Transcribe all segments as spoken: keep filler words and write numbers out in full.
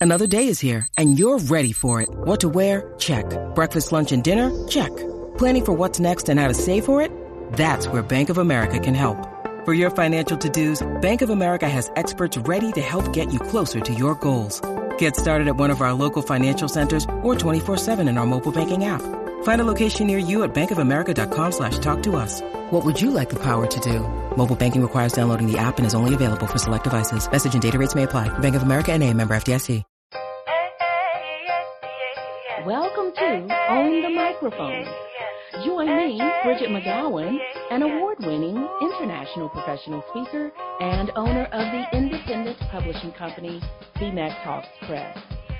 Another day is here, and you're ready for it. What to wear? Check. Breakfast, lunch, and dinner? Check. Planning for what's next and how to save for it? That's where Bank of America can help. For your financial to-dos, Bank of America has experts ready to help get you closer to your goals. Get started at one of our local financial centers or twenty-four seven in our mobile banking app. Find a location near you at bankofamerica.com slash talk to us. What would you like the power to do? Mobile banking requires downloading the app and is only available for select devices. Message and data rates may apply. Bank of America N A, member F D I C. Welcome to Own the Microphone. Join me, Bridget McGowan, an award-winning international professional speaker and owner of the independent publishing company, B M A C Talks Press.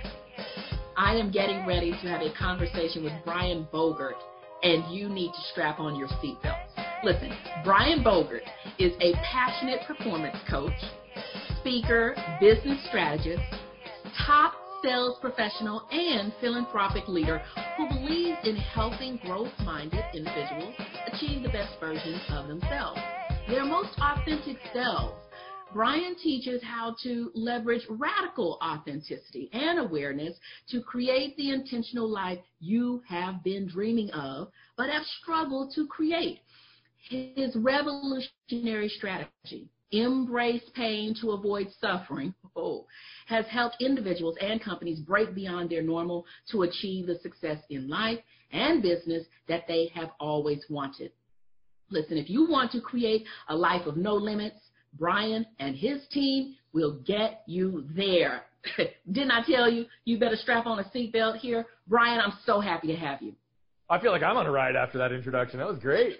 I am getting ready to have a conversation with Brian Bogert, and you need to strap on your seatbelts. Listen, Brian Bogert is a passionate performance coach, speaker, business strategist, top sales professional, and philanthropic leader who believes in helping growth-minded individuals achieve the best version of themselves, their most authentic selves. Brian teaches how to leverage radical authenticity and awareness to create the intentional life you have been dreaming of, but have struggled to create. His revolutionary strategy, Embrace Pain to Avoid Suffering, oh, has helped individuals and companies break beyond their normal to achieve the success in life and business that they have always wanted. Listen, if you want to create a life of no limits, Brian and his team will get you there. Didn't I tell you, you better strap on a seatbelt here? Brian, I'm so happy to have you. I feel like I'm on a ride after that introduction. That was great.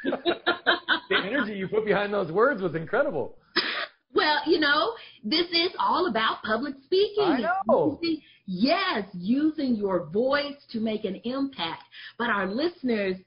The energy you put behind those words was incredible. Well, you know, this is all about public speaking. I know. Using, yes, using your voice to make an impact. But our listeners,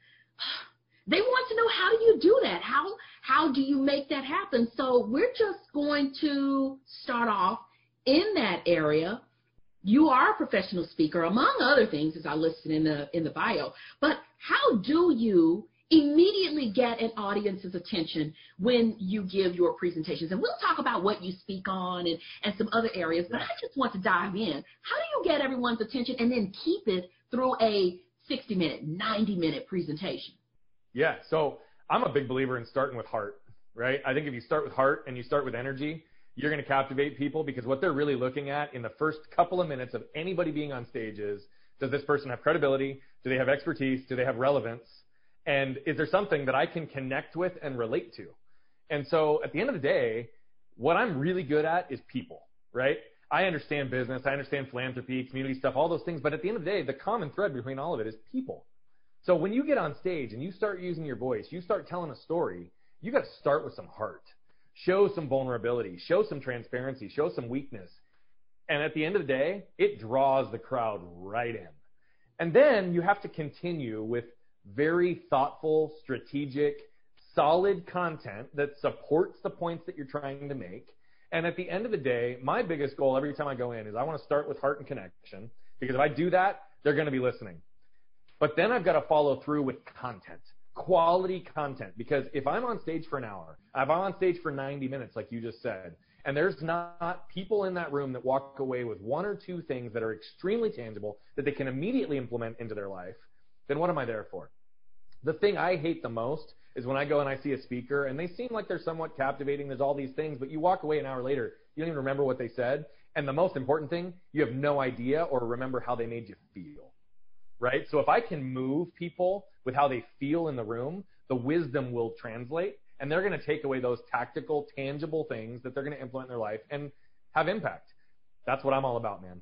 they want to know, how do you do that? How how do you make that happen? So we're just going to start off in that area. You are a professional speaker, among other things, as I listed in the in the bio. But how do you immediately get an audience's attention when you give your presentations? And we'll talk about what you speak on and, and some other areas, but I just want to dive in. How do you get everyone's attention and then keep it through a sixty minute, ninety minute presentation? Yeah, so I'm a big believer in starting with heart, right? I think if you start with heart and you start with energy, you're going to captivate people, because what they're really looking at in the first couple of minutes of anybody being on stage is, does this person have credibility? Do they have expertise? Do they have relevance? And is there something that I can connect with and relate to? And so at the end of the day, what I'm really good at is people, right? I understand business. I understand philanthropy, community stuff, all those things. But at the end of the day, the common thread between all of it is people. So when you get on stage and you start using your voice, you start telling a story, you got to start with some heart. Show some vulnerability. Show some transparency. Show some weakness. And at the end of the day, it draws the crowd right in. And then you have to continue with very thoughtful, strategic, solid content that supports the points that you're trying to make. And at the end of the day, my biggest goal every time I go in is I want to start with heart and connection, because if I do that, they're going to be listening. But then I've got to follow through with content, quality content, because if I'm on stage for an hour, if I'm on stage for ninety minutes, like you just said, and there's not people in that room that walk away with one or two things that are extremely tangible that they can immediately implement into their life, then what am I there for? The thing I hate the most is when I go and I see a speaker and they seem like they're somewhat captivating, there's all these things, but you walk away an hour later, you don't even remember what they said. And the most important thing, you have no idea or remember how they made you feel, right? So if I can move people with how they feel in the room, the wisdom will translate, and they're going to take away those tactical, tangible things that they're going to implement in their life and have impact. That's what I'm all about, man.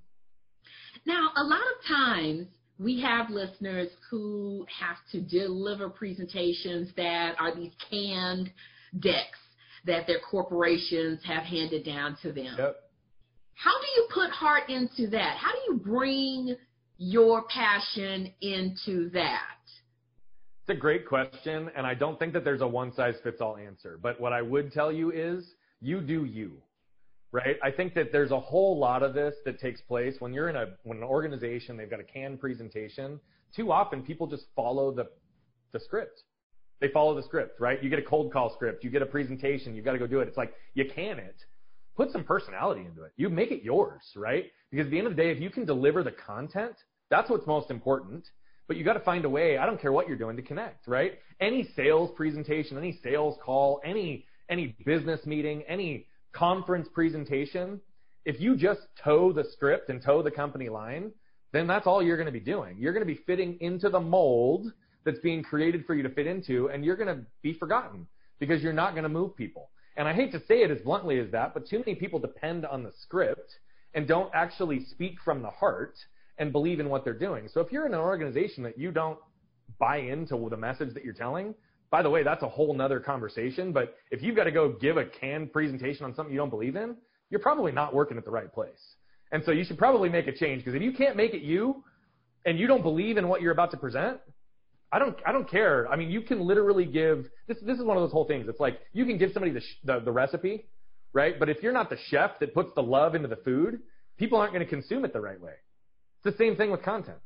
Now, a lot of times, we have listeners who have to deliver presentations that are these canned decks that their corporations have handed down to them. Yep. How do you put heart into that? How do you bring your passion into that? It's a great question, and I don't think that there's a one-size-fits-all answer. But what I would tell you is you do you. Right? I think that there's a whole lot of this that takes place when you're in a when an organization, they've got a canned presentation. Too often people just follow the the script. They follow the script, right? You get a cold call script, you get a presentation, you've got to go do it. It's like you can it. put some personality into it. You make it yours, right? Because at the end of the day, if you can deliver the content, that's what's most important. But you got to find a way, I don't care what you're doing, to connect, right? Any sales presentation, any sales call, any any business meeting, any conference presentation, if you just toe the script and toe the company line, then that's all you're going to be doing. You're going to be fitting into the mold that's being created for you to fit into, and you're going to be forgotten because you're not going to move people. And I hate to say it as bluntly as that, but too many people depend on the script and don't actually speak from the heart and believe in what they're doing. So if you're in an organization that you don't buy into the message that you're telling, by the way, that's a whole nother conversation. But if you've got to go give a canned presentation on something you don't believe in, you're probably not working at the right place. And so you should probably make a change, because if you can't make it you and you don't believe in what you're about to present, I don't I don't care. I mean, you can literally give this this is one of those whole things. It's like you can give somebody the the, the recipe, right? But if you're not the chef that puts the love into the food, people aren't going to consume it the right way. It's the same thing with content.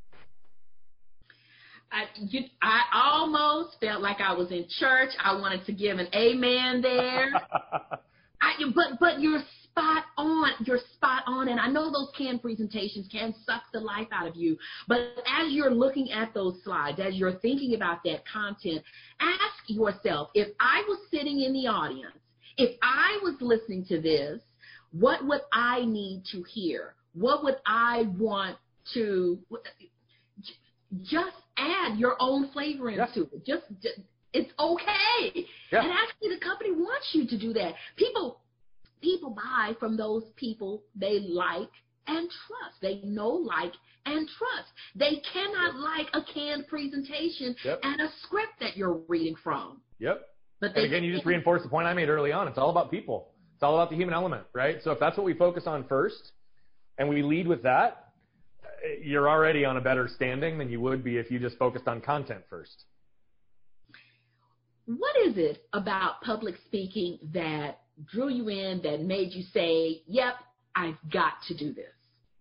I, you, I almost felt like I was in church. I wanted to give an amen there. I, but but you're spot on. You're spot on. And I know those canned presentations can suck the life out of you. But as you're looking at those slides, as you're thinking about that content, ask yourself, if I was sitting in the audience, if I was listening to this, what would I need to hear? What would I want to just add your own flavor into yeah. it? Just, just it's okay. Yeah. And actually, the company wants you to do that. People people buy from those people they like and trust. They know, like, and trust. They cannot like a canned presentation yep. and a script that you're reading from. Yep. But they and again, you just reinforced the point I made early on. It's all about people. It's all about the human element, right? So if that's what we focus on first and we lead with that, you're already on a better standing than you would be if you just focused on content first. What is it about public speaking that drew you in, that made you say, yep, I've got to do this?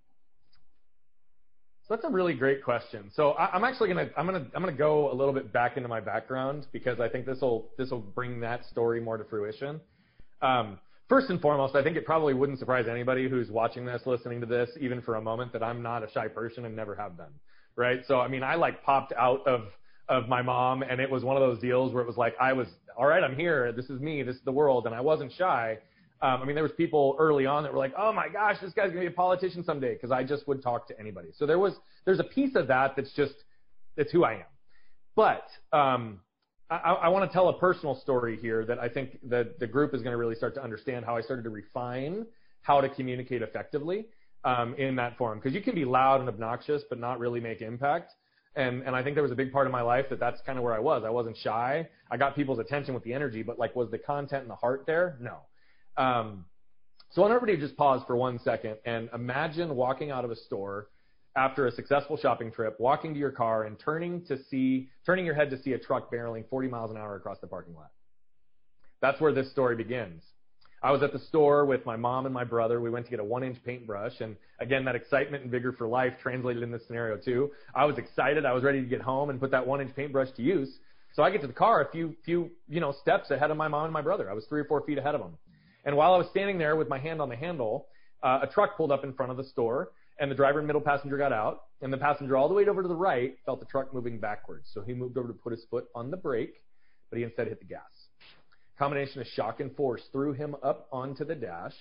So that's a really great question. So I, I'm actually gonna I'm gonna I'm gonna go a little bit back into my background, because I think this will this will bring that story more to fruition. Um, first and foremost, I think it probably wouldn't surprise anybody who's watching this, listening to this, even for a moment, that I'm not a shy person and never have been, right? So I mean, I like popped out of of my mom, and it was one of those deals where it was like, I was, all right, I'm here. This is me. This is the world. And I wasn't shy. Um, I mean, there was people early on that were like, oh my gosh, this guy's going to be a politician someday, because I just would talk to anybody. So there was, there's a piece of that that's just, that's who I am. But um, I, I want to tell a personal story here that I think that the group is going to really start to understand how I started to refine how to communicate effectively um, in that forum. Because you can be loud and obnoxious, but not really make impact. And and I think there was a big part of my life that that's kind of where I was. I wasn't shy. I got people's attention with the energy, but like, was the content and the heart there? No. Um, so I want everybody to just pause for one second and imagine walking out of a store after a successful shopping trip, walking to your car and turning to see, turning your head to see a truck barreling forty miles an hour across the parking lot. That's where this story begins. I was at the store with my mom and my brother. We went to get a one-inch paintbrush. And again, that excitement and vigor for life translated in this scenario too. I was excited. I was ready to get home and put that one-inch paintbrush to use. So I get to the car a few, few, you know, steps ahead of my mom and my brother. I was three or four feet ahead of them. And while I was standing there with my hand on the handle, uh, a truck pulled up in front of the store, and the driver and middle passenger got out. And the passenger all the way over to the right felt the truck moving backwards. So he moved over to put his foot on the brake, but he instead hit the gas. Combination of shock and force threw him up onto the dash,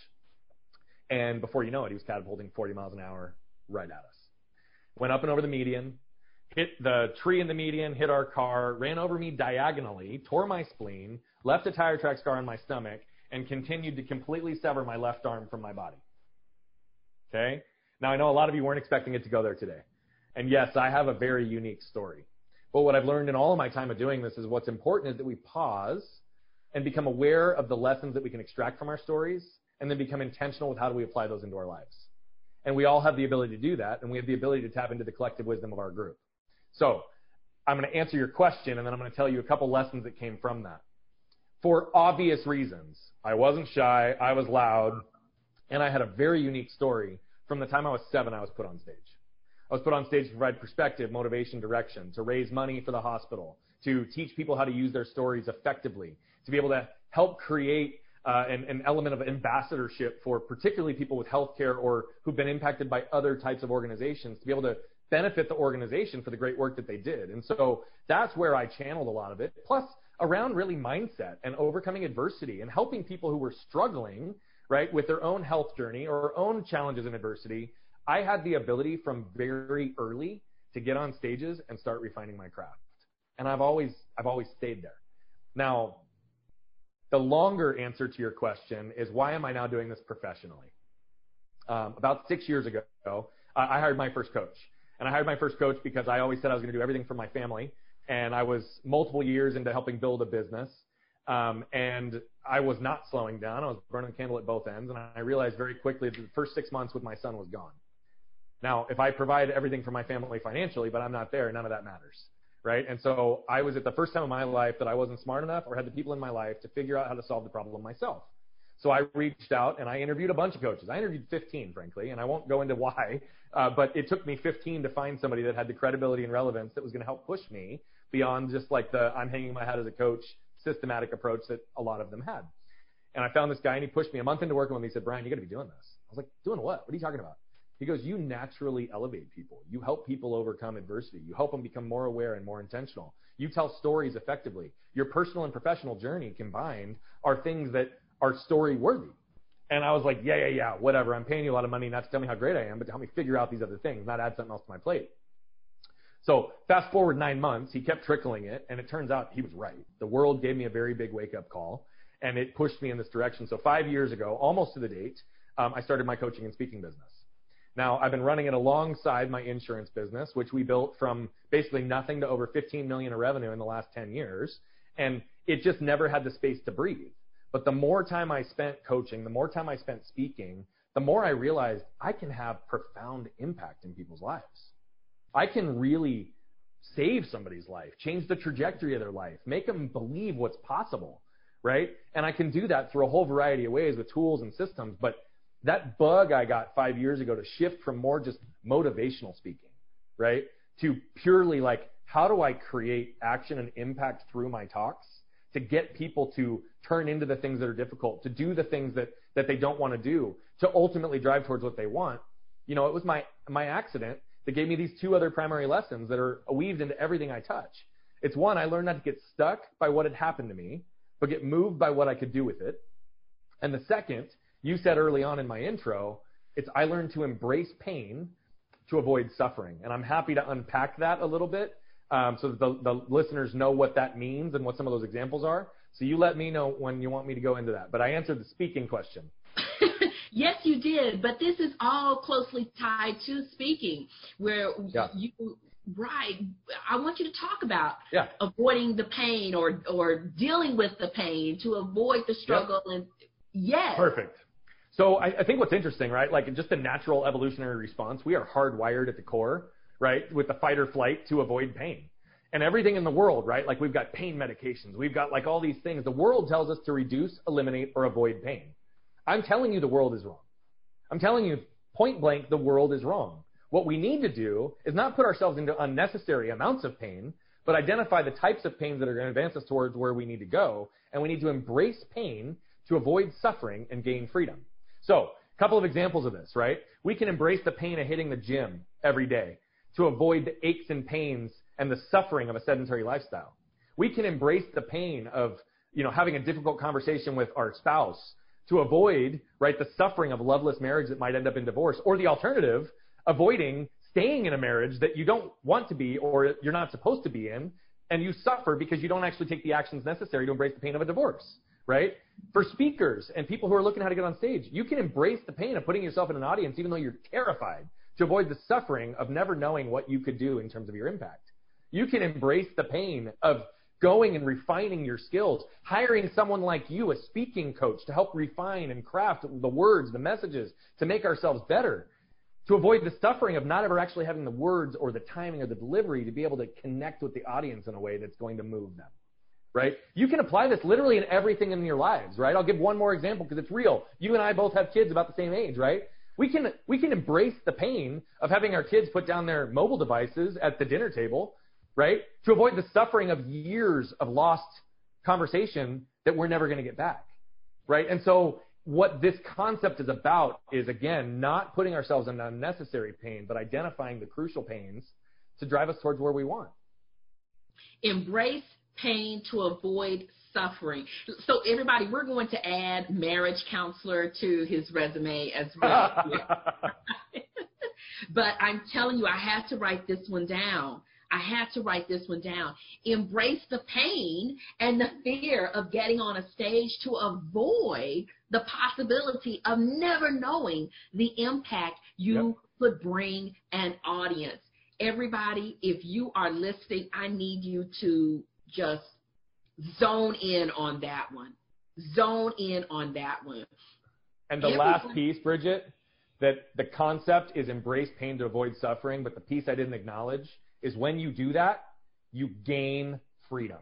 and before you know it, he was catapulting forty miles an hour right at us. Went up and over the median, hit the tree in the median, hit our car, ran over me diagonally, tore my spleen, left a tire track scar on my stomach, and continued to completely sever my left arm from my body. Okay? Now, I know a lot of you weren't expecting it to go there today. And yes, I have a very unique story. But what I've learned in all of my time of doing this is what's important is that we pause and become aware of the lessons that we can extract from our stories, and then become intentional with how do we apply those into our lives. And we all have the ability to do that, and we have the ability to tap into the collective wisdom of our group. So I'm going to answer your question, and then I'm going to tell you a couple lessons that came from that. For obvious reasons, I wasn't shy, I was loud, and I had a very unique story. From the time I was seven, I was put on stage. I was put on stage to provide perspective, motivation, direction, to raise money for the hospital, to teach people how to use their stories effectively, to be able to help create uh, an, an element of ambassadorship for particularly people with healthcare or who've been impacted by other types of organizations to be able to benefit the organization for the great work that they did. And so that's where I channeled a lot of it. Plus around really mindset and overcoming adversity and helping people who were struggling, right, with their own health journey or own challenges and adversity. I had the ability from very early to get on stages and start refining my craft. And I've always, I've always stayed there. Now, the longer answer to your question is, why am I now doing this professionally? Um, about six years ago, uh, I hired my first coach. And I hired my first coach because I always said I was going to do everything for my family. And I was multiple years into helping build a business. Um, and I was not slowing down. I was burning the candle at both ends. And I realized very quickly that the first six months with my son was gone. Now, if I provide everything for my family financially, but I'm not there, none of that matters. Right? And so I was at the first time in my life that I wasn't smart enough or had the people in my life to figure out how to solve the problem myself. So I reached out and I interviewed a bunch of coaches. I interviewed fifteen, frankly, and I won't go into why, uh, but it took me fifteen to find somebody that had the credibility and relevance that was going to help push me beyond just like the I'm hanging my hat as a coach systematic approach that a lot of them had. And I found this guy and he pushed me a month into working with me. He said, Brian, you got to be doing this. I was like, doing what? What are you talking about? He goes, you naturally elevate people. You help people overcome adversity. You help them become more aware and more intentional. You tell stories effectively. Your personal and professional journey combined are things that are story worthy. And I was like, yeah, yeah, yeah, whatever. I'm paying you a lot of money not to tell me how great I am, but to help me figure out these other things, not add something else to my plate. So fast forward nine months, he kept trickling it, and it turns out he was right. The world gave me a very big wake-up call, and it pushed me in this direction. So five years ago, almost to the date, um, I started my coaching and speaking business. Now, I've been running it alongside my insurance business, which we built from basically nothing to over fifteen million dollars of revenue in the last ten years. And it just never had the space to breathe. But the more time I spent coaching, the more time I spent speaking, the more I realized I can have profound impact in people's lives. I can really save somebody's life, change the trajectory of their life, make them believe what's possible, right? And I can do that through a whole variety of ways with tools and systems. But that bug I got five years ago to shift from more just motivational speaking, right, to purely like, how do I create action and impact through my talks to get people to turn into the things that are difficult, to do the things that, that they don't want to do, to ultimately drive towards what they want. You know, it was my, my accident that gave me these two other primary lessons that are weaved into everything I touch. It's one, I learned not to get stuck by what had happened to me, but get moved by what I could do with it. And the second, you said early on in my intro, it's I learned to embrace pain to avoid suffering. And I'm happy to unpack that a little bit um, so that the, the listeners know what that means and what some of those examples are. So you let me know when you want me to go into that. But I answered the speaking question. Yes, you did. But this is all closely tied to speaking, where yeah. you, right, I want you to talk about yeah. avoiding the pain or, or dealing with the pain to avoid the struggle. Yep. And yes. Perfect. So I, I think what's interesting, right, like just a natural evolutionary response, we are hardwired at the core, right, with the fight or flight to avoid pain. And everything in the world, right, like we've got pain medications, we've got like all these things. The world tells us to reduce, eliminate, or avoid pain. I'm telling you the world is wrong. I'm telling you point blank the world is wrong. What we need to do is not put ourselves into unnecessary amounts of pain, but identify the types of pains that are going to advance us towards where we need to go. And we need to embrace pain to avoid suffering and gain freedom. So a couple of examples of this, right? We can embrace the pain of hitting the gym every day to avoid the aches and pains and the suffering of a sedentary lifestyle. We can embrace the pain of, you know, having a difficult conversation with our spouse to avoid, right, the suffering of loveless marriage that might end up in divorce, or the alternative, avoiding staying in a marriage that you don't want to be or you're not supposed to be in, and you suffer because you don't actually take the actions necessary to embrace the pain of a divorce. Right? For speakers and people who are looking how to get on stage, you can embrace the pain of putting yourself in an audience even though you're terrified to avoid the suffering of never knowing what you could do in terms of your impact. You can embrace the pain of going and refining your skills, hiring someone like you, a speaking coach, to help refine and craft the words, the messages, to make ourselves better, to avoid the suffering of not ever actually having the words or the timing or the delivery to be able to connect with the audience in a way that's going to move them. Right? You can apply this literally in everything in your lives, right? I'll give one more example because it's real. You and I both have kids about the same age, right? We can, we can embrace the pain of having our kids put down their mobile devices at the dinner table, right? To avoid the suffering of years of lost conversation that we're never going to get back. right? And so what this concept is about is, again, not putting ourselves in unnecessary pain, but identifying the crucial pains to drive us towards where we want. Embrace pain to avoid suffering. So everybody, we're going to add marriage counselor to his resume as well. But I'm telling you, I had to write this one down. I had to write this one down. Embrace the pain and the fear of getting on a stage to avoid the possibility of never knowing the impact you yep. could bring an audience. Everybody, if you are listening, I need you to just zone in on that one. Zone in on that one. And the Everyone, last piece, Bridget, that the concept is embrace pain to avoid suffering, but the piece I didn't acknowledge is when you do that, you gain freedom.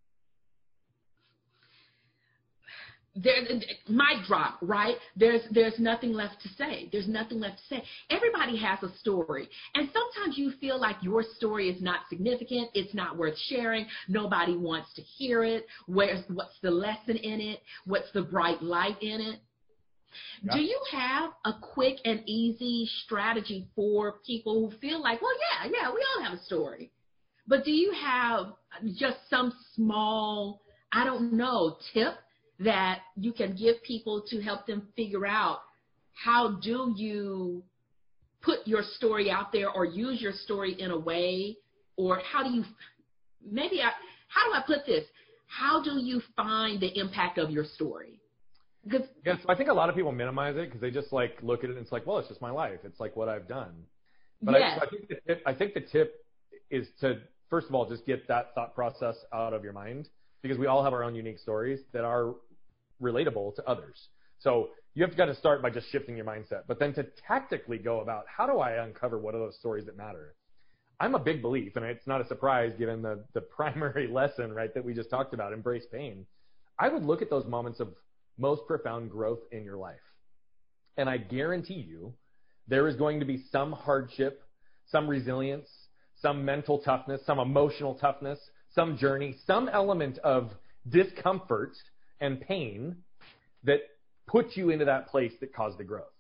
There, mic drop, right? There's there's nothing left to say. There's nothing left to say. Everybody has a story. And sometimes you feel like your story is not significant. It's not worth sharing. Nobody wants to hear it. Where's, what's the lesson in it? What's the bright light in it? Yeah. Do you have a quick and easy strategy for people who feel like, well, yeah, yeah, we all have a story. But do you have just some small, I don't know, tip that you can give people to help them figure out how do you put your story out there or use your story in a way, or how do you, maybe I, how do I put this? How do you find the impact of your story? Yeah, so I think a lot of people minimize it because they just like look at it and it's like, well, it's just my life. It's like what I've done. But yes. I, I, think the tip, I think the tip is to, first of all, just get that thought process out of your mind, because we all have our own unique stories that are relatable to others. So you have to kind of start by just shifting your mindset, but then to tactically go about how do I uncover what are those stories that matter? I'm a big belief, and it's not a surprise given the, the primary lesson, right, that we just talked about, embrace pain. I would look at those moments of most profound growth in your life. And I guarantee you there is going to be some hardship, some resilience, some mental toughness, some emotional toughness, some journey, some element of discomfort and pain that puts you into that place that caused the growth.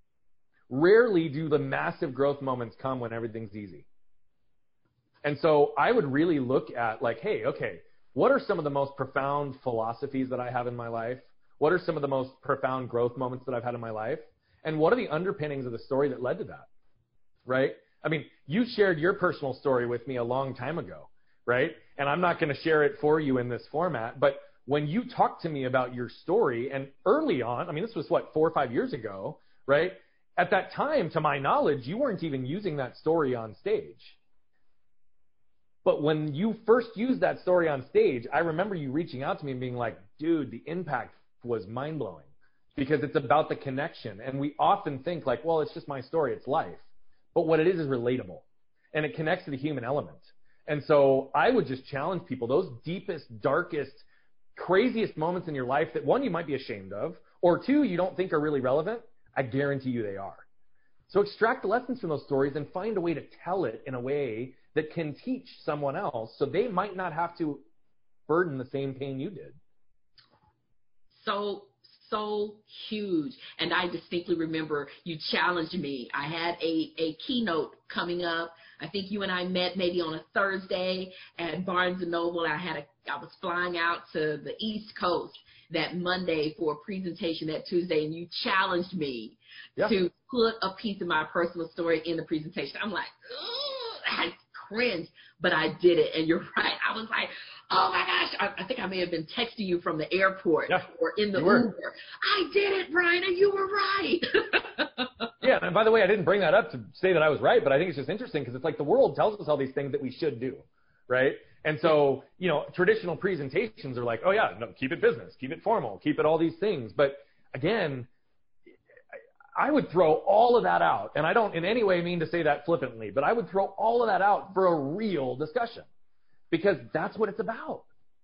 Rarely do the massive growth moments come when everything's easy. And so I would really look at like, hey, okay, what are some of the most profound philosophies that I have in my life? What are some of the most profound growth moments that I've had in my life? And what are the underpinnings of the story that led to that, right? I mean, you shared your personal story with me a long time ago, right? And I'm not going to share it for you in this format, but when you talked to me about your story, and early on, I mean, this was what, four or five years ago, right? At that time, to my knowledge, you weren't even using that story on stage. But when you first used that story on stage, I remember you reaching out to me and being like, dude, the impact was mind-blowing, because it's about the connection. And we often think like, well, it's just my story, it's life. But what it is is relatable, and it connects to the human element. And so I would just challenge people, those deepest, darkest, craziest moments in your life that, one, you might be ashamed of, or two, you don't think are really relevant, I guarantee you they are. So extract the lessons from those stories and find a way to tell it in a way that can teach someone else so they might not have to burden the same pain you did. So, so huge. And I distinctly remember you challenged me. I had a, a keynote coming up. I think you and I met maybe on a Thursday at Barnes and Noble. I had a, I was flying out to the East Coast that Monday for a presentation that Tuesday, and you challenged me yeah. to put a piece of my personal story in the presentation. I'm like, ugh, I cringed, but I did it. And you're right. I was like, oh my gosh, I, I think I may have been texting you from the airport yeah, or in the Uber. I did it, Brian, and you were right. Yeah, and by the way, I didn't bring that up to say that I was right, but I think it's just interesting because it's like the world tells us all these things that we should do, right? And so, you know, traditional presentations are like, oh yeah, no, keep it business, keep it formal, keep it all these things. But again, I would throw all of that out, and I don't in any way mean to say that flippantly, but I would throw all of that out for a real discussion. Because that's what it's about.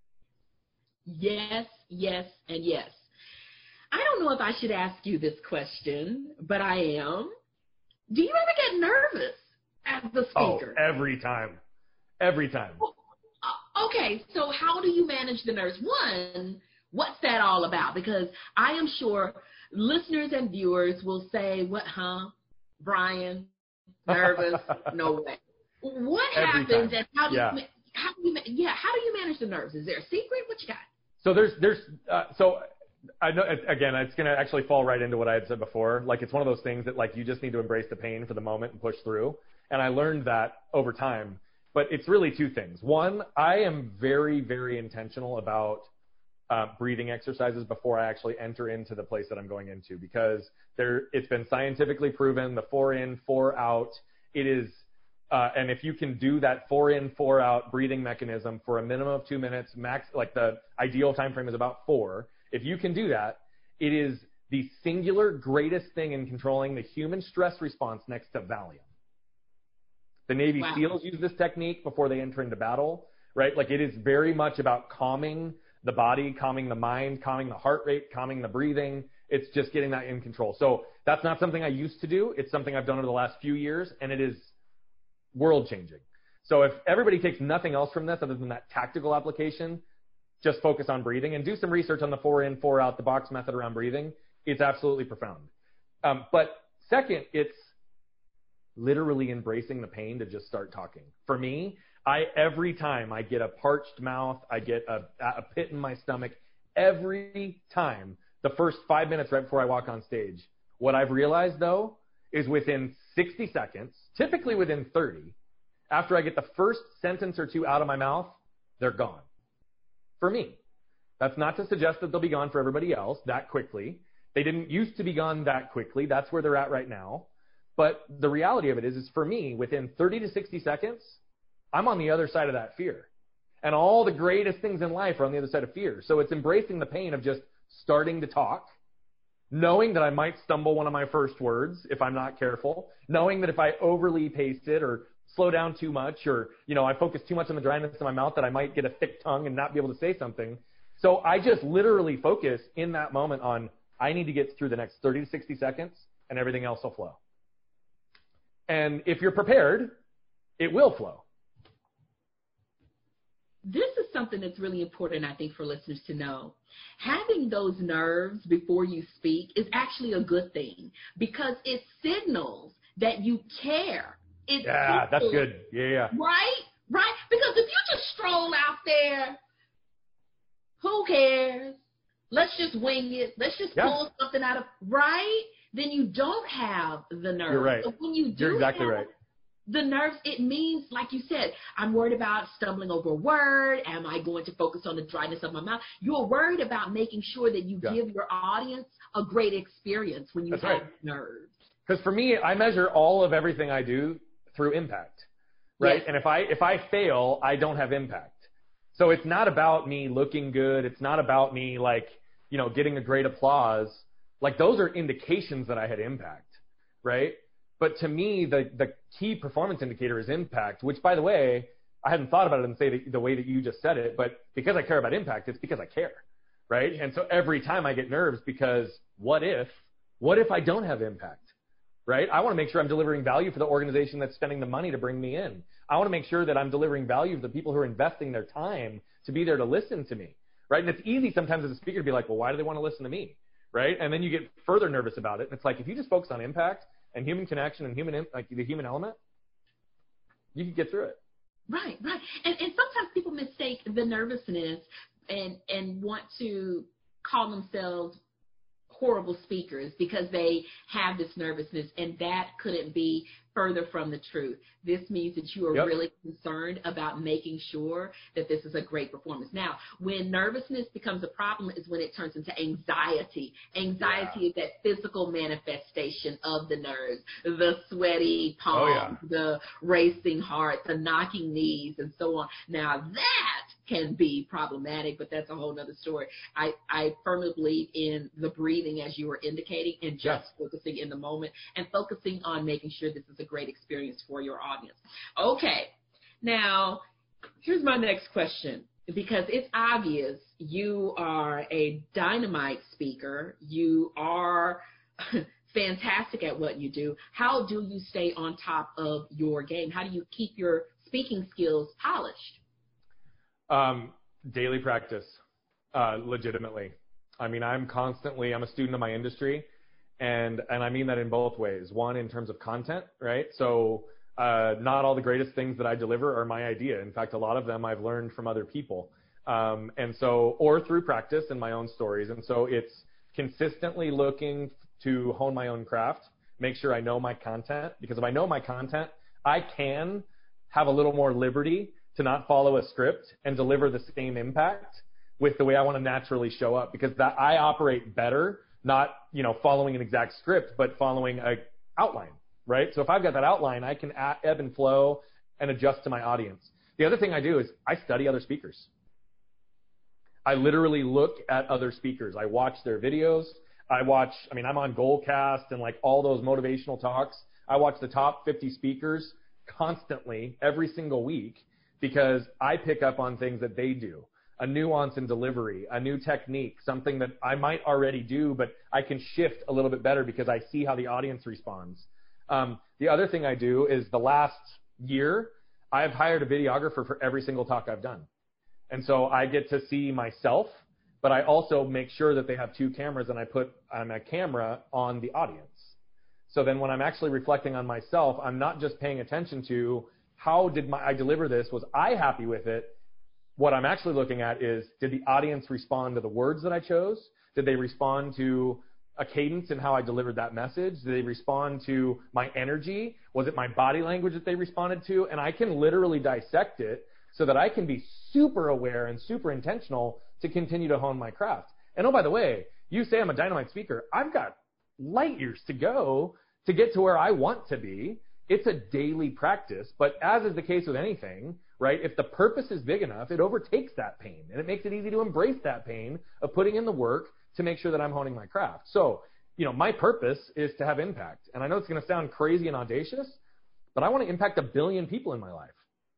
Yes, yes, and yes. I don't know if I should ask you this question, but I am. Do you ever get nervous as the speaker? Oh, every time. Every time. Well, uh, okay, so how do you manage the nerves? One, What's that all about? Because I am sure listeners and viewers will say, what, huh? Brian, nervous, no way. What Every happens time. and how do yeah. you, how do you, yeah, how do you manage the nerves? Is there a secret? What you got? So there's, there's, uh, so I know, again, it's going to actually fall right into what I had said before. Like, it's one of those things that, like, you just need to embrace the pain for the moment and push through. And I learned that over time. But it's really two things. One, I am very, very intentional about uh, breathing exercises before I actually enter into the place that I'm going into, because there, it's been scientifically proven, the four in, four out. It is, uh, and if you can do that four in, four out breathing mechanism for a minimum of two minutes, max, like the ideal time frame is about four. If you can do that, it is the singular greatest thing in controlling the human stress response next to Valium. The Navy Wow. SEALs use this technique before they enter into battle, right? Like, it is very much about calming the body, calming the mind, calming the heart rate, calming the breathing. It's just getting that in control. So that's not something I used to do. It's something I've done over the last few years, and it is world changing. So if everybody takes nothing else from this other than that tactical application, just focus on breathing and do some research on the four in, four out, the box method around breathing. It's absolutely profound. Um, but second, it's literally embracing the pain to just start talking. For me, I every time I get a parched mouth, I get a, a pit in my stomach, every time, the first five minutes right before I walk on stage, what I've realized, though, is within sixty seconds, typically within thirty, after I get the first sentence or two out of my mouth, they're gone. For me. That's not to suggest that they'll be gone for everybody else that quickly. They didn't used to be gone that quickly. That's where they're at right now. But the reality of it is, is for me, within thirty to sixty seconds, I'm on the other side of that fear. And all the greatest things in life are on the other side of fear. So it's embracing the pain of just starting to talk, knowing that I might stumble one of my first words if I'm not careful, knowing that if I overly pace it or slow down too much, or, you know, I focus too much on the dryness of my mouth, that I might get a thick tongue and not be able to say something. So I just literally focus in that moment on, I need to get through the next thirty to sixty seconds and everything else will flow. And if you're prepared, it will flow. This is something that's really important, I think, for listeners to know. Having those nerves before you speak is actually a good thing, because it signals that you care. It's yeah, that's simple, good. Yeah, yeah. Right? Right? Because if you just stroll out there, who cares? Let's just wing it. Let's just yeah. pull something out of, right? Then you don't have the nerves. You're right. But when you do You're exactly have right. the nerves, it means, like you said, I'm worried about stumbling over a word. Am I going to focus on the dryness of my mouth? You're worried about making sure that you yeah. give your audience a great experience when you That's have right. nerves. Because for me, I measure all of everything I do through impact, right? Yes. And if I if I fail, I don't have impact. So it's not about me looking good. It's not about me, like, you know, getting a great applause. Like, those are indications that I had impact, right? But to me, the, the key performance indicator is impact, which, by the way, I hadn't thought about it and say the, the way that you just said it, but because I care about impact, it's because I care, right? And so every time I get nerves, because what if, what if I don't have impact, right? I want to make sure I'm delivering value for the organization that's spending the money to bring me in. I want to make sure that I'm delivering value for the people who are investing their time to be there to listen to me, right? And it's easy sometimes as a speaker to be like, well, why do they want to listen to me, right? And then you get further nervous about it. And it's like, if you just focus on impact and human connection and human, like the human element, you can get through it. Right, right. And, and sometimes people mistake the nervousness and, and want to call themselves horrible speakers because they have this nervousness, and that couldn't be further from the truth. This means that you are yep. really concerned about making sure that this is a great performance. Now, when nervousness becomes a problem is when it turns into anxiety. Anxiety yeah. is that physical manifestation of the nerves, the sweaty palms, oh, yeah. the racing heart, the knocking knees, and so on. Now, that can be problematic, but that's a whole other story. I, I firmly believe in the breathing, as you were indicating, and just yes. focusing in the moment and focusing on making sure this is a great experience for your audience. Okay, now here's my next question, because it's obvious you are a dynamite speaker. You are fantastic at what you do. How do you stay on top of your game? How do you keep your speaking skills polished? Um, daily practice. Uh, legitimately. I mean, I'm constantly, I'm a student of my industry, and, and I mean that in both ways. One, in terms of content, right? So, uh, not all the greatest things that I deliver are my idea. In fact, a lot of them I've learned from other people. Um, and so, or through practice and my own stories. And so it's consistently looking to hone my own craft, make sure I know my content, because if I know my content, I can have a little more liberty to not follow a script and deliver the same impact with the way I want to naturally show up, because that I operate better, not, you know, following an exact script, but following a outline, right? So if I've got that outline, I can ebb and flow and adjust to my audience. The other thing I do is I study other speakers. I literally look at other speakers. I watch their videos. I watch, I mean, I'm on Goalcast and like all those motivational talks. I watch the top fifty speakers constantly every single week because I pick up on things that they do. A nuance in delivery, a new technique, something that I might already do, but I can shift a little bit better because I see how the audience responds. Um, the other thing I do is the last year, I've hired a videographer for every single talk I've done. And so I get to see myself, but I also make sure that they have two cameras, and I put um, a camera on the audience. So then when I'm actually reflecting on myself, I'm not just paying attention to how did my, I deliver this? Was I happy with it? What I'm actually looking at is, did the audience respond to the words that I chose? Did they respond to a cadence in how I delivered that message? Did they respond to my energy? Was it my body language that they responded to? And I can literally dissect it so that I can be super aware and super intentional to continue to hone my craft. And oh, by the way, you say I'm a dynamite speaker. I've got light years to go to get to where I want to be. It's a daily practice, but as is the case with anything, right? If the purpose is big enough, it overtakes that pain, and it makes it easy to embrace that pain of putting in the work to make sure that I'm honing my craft. So, you know, my purpose is to have impact. And I know it's going to sound crazy and audacious, but I want to impact a billion people in my life.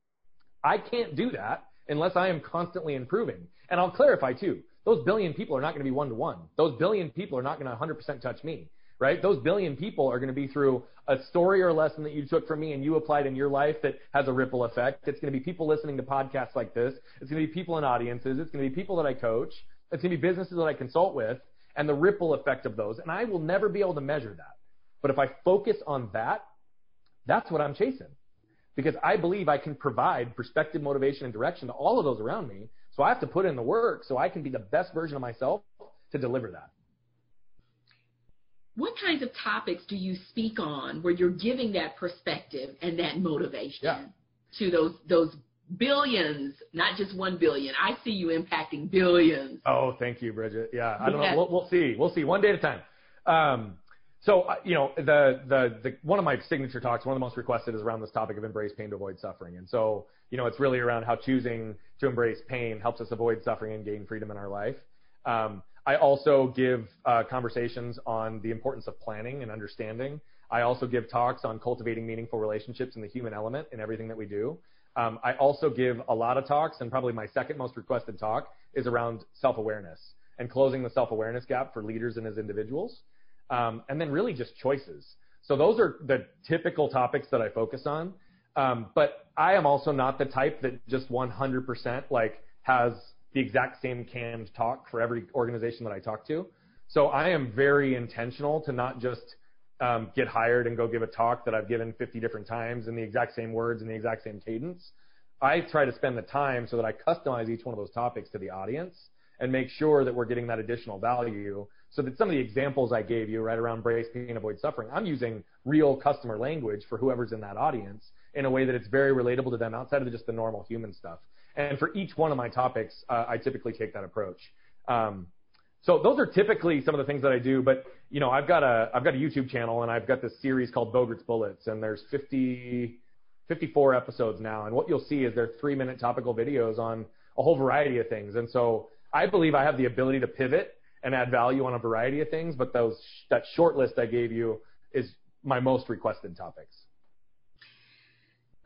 I can't do that unless I am constantly improving. And I'll clarify too, those billion people are not going to be one-to-one. Those billion people are not going to one hundred percent touch me. Right? Those billion people are going to be through a story or a lesson that you took from me and you applied in your life that has a ripple effect. It's going to be people listening to podcasts like this. It's going to be people in audiences. It's going to be people that I coach. It's going to be businesses that I consult with, and the ripple effect of those. And I will never be able to measure that. But if I focus on that, that's what I'm chasing. Because I believe I can provide perspective, motivation, and direction to all of those around me. So I have to put in the work so I can be the best version of myself to deliver that. What kinds of topics do you speak on where you're giving that perspective and that motivation yeah. to those those billions, not just one billion? I see you impacting billions. Oh, thank you, Bridget. Yeah, I don't know. We'll, we'll see. We'll see. One day at a time. Um, so, uh, you know, the, the the one of my signature talks, one of the most requested, is around this topic of embrace pain to avoid suffering. And so, you know, it's really around how choosing to embrace pain helps us avoid suffering and gain freedom in our life. Um, I also give uh, conversations on the importance of planning and understanding. I also give talks on cultivating meaningful relationships and the human element in everything that we do. Um, I also give a lot of talks, and probably my second most requested talk is around self-awareness and closing the self-awareness gap for leaders and as individuals. Um, and then really just choices. So those are the typical topics that I focus on. Um, but I am also not the type that just one hundred percent like has the exact same canned talk for every organization that I talk to. So I am very intentional to not just um, get hired and go give a talk that I've given fifty different times in the exact same words and the exact same cadence. I try to spend the time so that I customize each one of those topics to the audience and make sure that we're getting that additional value, so that some of the examples I gave you right around embrace pain, avoid suffering, I'm using real customer language for whoever's in that audience in a way that it's very relatable to them outside of just the normal human stuff. And for each one of my topics, uh, I typically take that approach. Um, so those are typically some of the things that I do. But, you know, I've got a, I've got a YouTube channel, and I've got this series called Bogurt's Bullets, and there's fifty, fifty-four episodes now. And what you'll see is they're three minute topical videos on a whole variety of things. And so I believe I have the ability to pivot and add value on a variety of things, but those, that short list I gave you is my most requested topics. I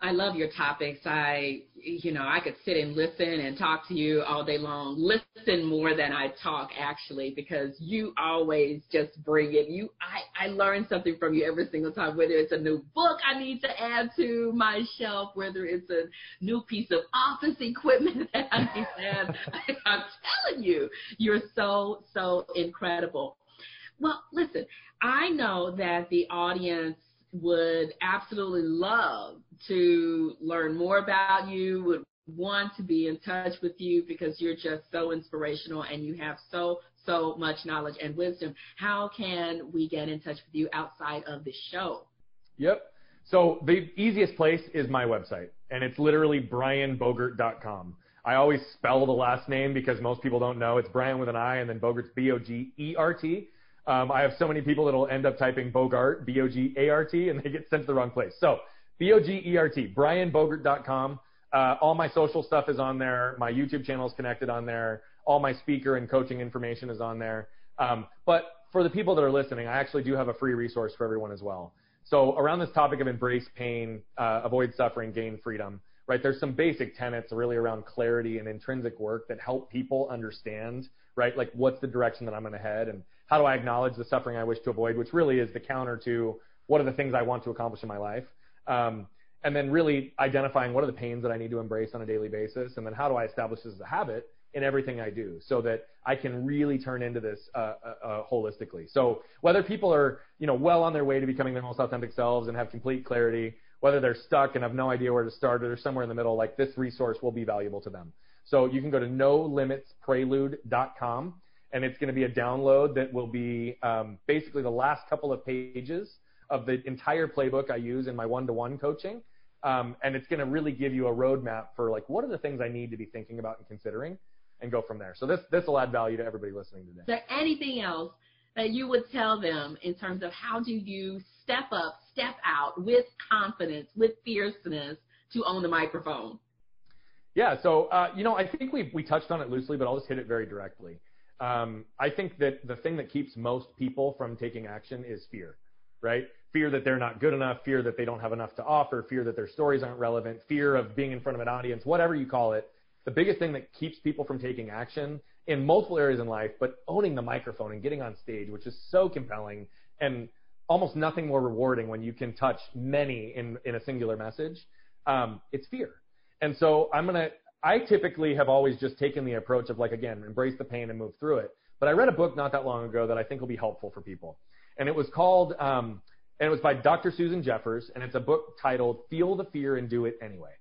I love your topics. I, you know, I could sit and listen and talk to you all day long. Listen more than I talk, actually, because you always just bring it. You, I, I learn something from you every single time, whether it's a new book I need to add to my shelf, whether it's a new piece of office equipment that I need to add. I'm telling you, you're so, so incredible. Well, listen, I know that the audience would absolutely love to learn more about you, would want to be in touch with you because you're just so inspirational and you have so, so much knowledge and wisdom. How can we get in touch with you outside of the show? Yep. So the easiest place is my website, and it's literally brian bogert dot com. I always spell the last name because most people don't know. It's Brian with an I, and then Bogert's B O G E R T. Um, I have so many people that will end up typing Bogart, B O G A R T, and they get sent to the wrong place. So B O G E R T, brian bogert dot com. Uh, all my social stuff is on there. My YouTube channel is connected on there. All my speaker and coaching information is on there. Um, but for the people that are listening, I actually do have a free resource for everyone as well. So around this topic of embrace pain, uh, avoid suffering, gain freedom, right? There's some basic tenets really around clarity and intrinsic work that help people understand, right? Like what's the direction that I'm going to head, and how do I acknowledge the suffering I wish to avoid, which really is the counter to what are the things I want to accomplish in my life. Um, and then really identifying what are the pains that I need to embrace on a daily basis, and then how do I establish this as a habit in everything I do so that I can really turn into this uh, uh, uh, holistically. So whether people are, you know, well on their way to becoming their most authentic selves and have complete clarity, whether they're stuck and have no idea where to start, or they're somewhere in the middle, like this resource will be valuable to them. So you can go to no limits prelude dot com, and it's going to be a download that will be um, basically the last couple of pages of the entire playbook I use in my one-to-one coaching. Um, and it's going to really give you a roadmap for like, what are the things I need to be thinking about and considering, and go from there. So this, this will add value to everybody listening today. Is there anything else that you would tell them in terms of how do you step up, step out with confidence, with fierceness to own the microphone? Yeah. So, uh, you know, I think we we touched on it loosely, but I'll just hit it very directly. Um, I think that the thing that keeps most people from taking action is fear, right? Fear that they're not good enough, fear that they don't have enough to offer, fear that their stories aren't relevant, fear of being in front of an audience, whatever you call it. The biggest thing that keeps people from taking action in multiple areas in life, but owning the microphone and getting on stage, which is so compelling and almost nothing more rewarding when you can touch many in, in a singular message, um, it's fear. And so I'm going to, I typically have always just taken the approach of like, again, embrace the pain and move through it. But I read a book not that long ago that I think will be helpful for people. And it was called, um, and it was by Doctor Susan Jeffers, and it's a book titled Feel the Fear and Do It Anyway.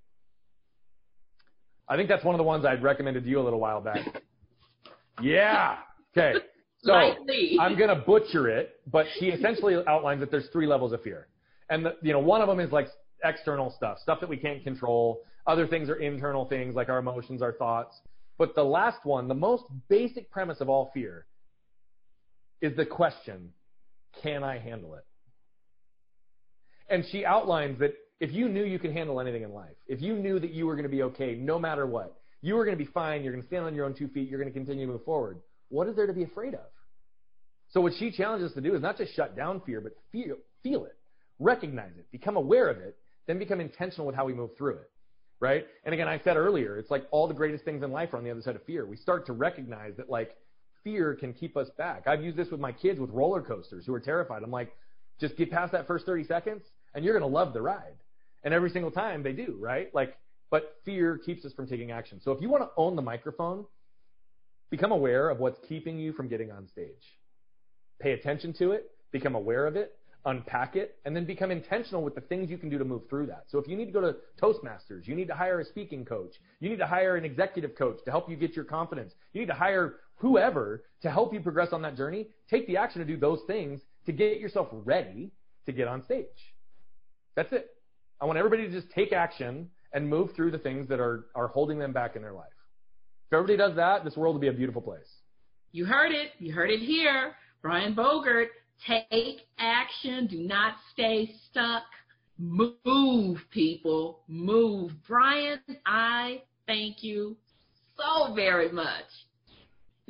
I think that's one of the ones I'd recommended to you a little while back. Yeah. Okay. So I'm going to butcher it, but she essentially outlines that there's three levels of fear. And, the, you know, one of them is like external stuff, stuff that we can't control. Other things are internal things like our emotions, our thoughts. But the last one, the most basic premise of all fear, is the question, can I handle it? And she outlines that if you knew you could handle anything in life, if you knew that you were going to be okay no matter what, you were going to be fine, you're going to stand on your own two feet, you're going to continue to move forward, what is there to be afraid of? So what she challenges us to do is not just shut down fear, but feel, feel it, recognize it, become aware of it, then become intentional with how we move through it, right? And again, I said earlier, it's like all the greatest things in life are on the other side of fear. We start to recognize that like fear can keep us back. I've used this with my kids with roller coasters who are terrified. I'm like, just get past that first thirty seconds and you're going to love the ride. And every single time they do, right? Like, but fear keeps us from taking action. So if you want to own the microphone, become aware of what's keeping you from getting on stage. Pay attention to it, become aware of it, unpack it, and then become intentional with the things you can do to move through that. So if you need to go to Toastmasters, you need to hire a speaking coach, you need to hire an executive coach to help you get your confidence, you need to hire whoever to help you progress on that journey, take the action to do those things to get yourself ready to get on stage. That's it. I want everybody to just take action and move through the things that are, are holding them back in their life. If everybody does that, this world will be a beautiful place. You heard it. You heard it here. Brian Bogert, take action. Do not stay stuck. Move, people. Move. Brian, I thank you so very much.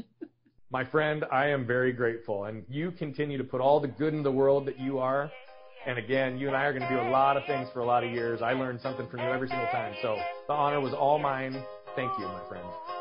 My friend, I am very grateful. And you continue to put all the good in the world that you are And again, you and I are going to do a lot of things for a lot of years. I learned something from you every single time. So the honor was all mine. Thank you, my friend.